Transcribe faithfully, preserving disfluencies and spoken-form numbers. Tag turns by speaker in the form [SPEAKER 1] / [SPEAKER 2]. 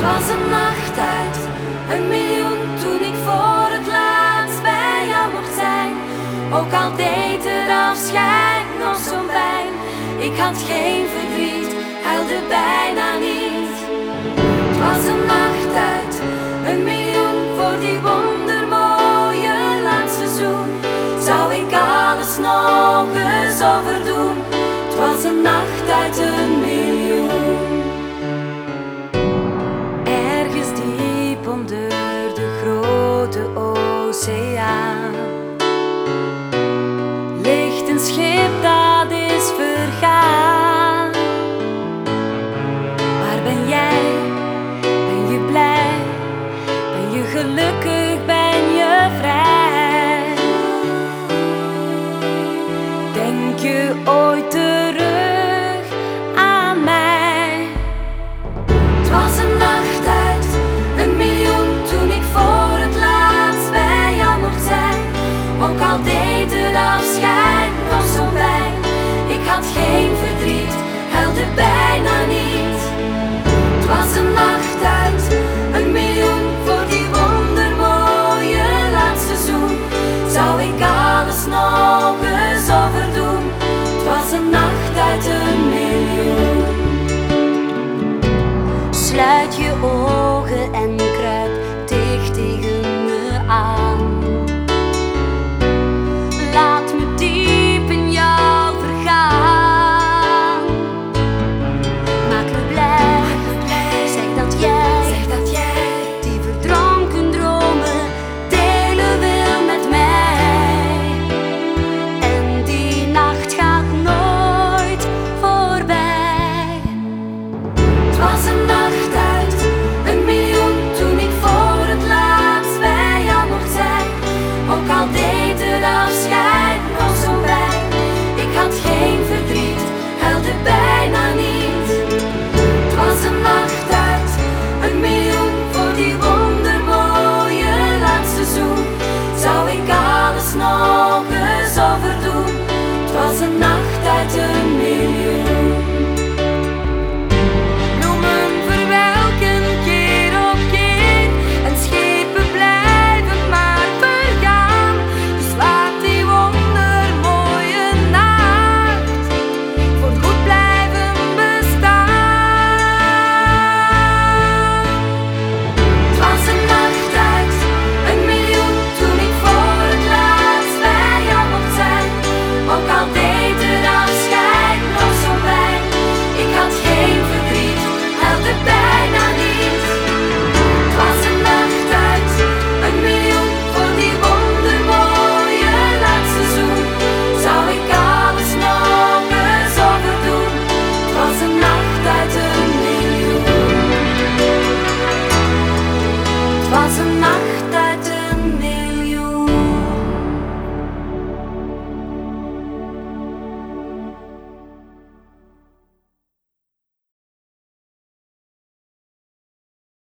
[SPEAKER 1] was een nacht uit een miljoen toen ik voor het laatst bij jou mocht zijn. Ook al deed het afscheid nog zo'n pijn. Ik had geen verdriet, huilde bijna niet. Het was een nacht uit een miljoen voor die wondermooie laatste zoen. Zou ik alles nog eens overdoen? Het was een nacht uit een miljoen. Ergens diep onder de grote oceaan ligt een schip dat is vergaan. Waar ben jij? Ben je blij? Ben je gelukkig? Ben je vrij? Denk je ooit terug aan mij? Het was een nacht uit een miljoen toen ik voor het laatst bij jou mocht zijn. Ook al deed het afscheid nog zo'n pijn. Ik had geen verdriet, huilde bijna niet. Het was een nacht uit een miljoen voor die wondermooie laatste zoen. Zou ik alles nog eens overdoen? Het was een nacht uit een miljoen.
[SPEAKER 2] Sluit je ogen en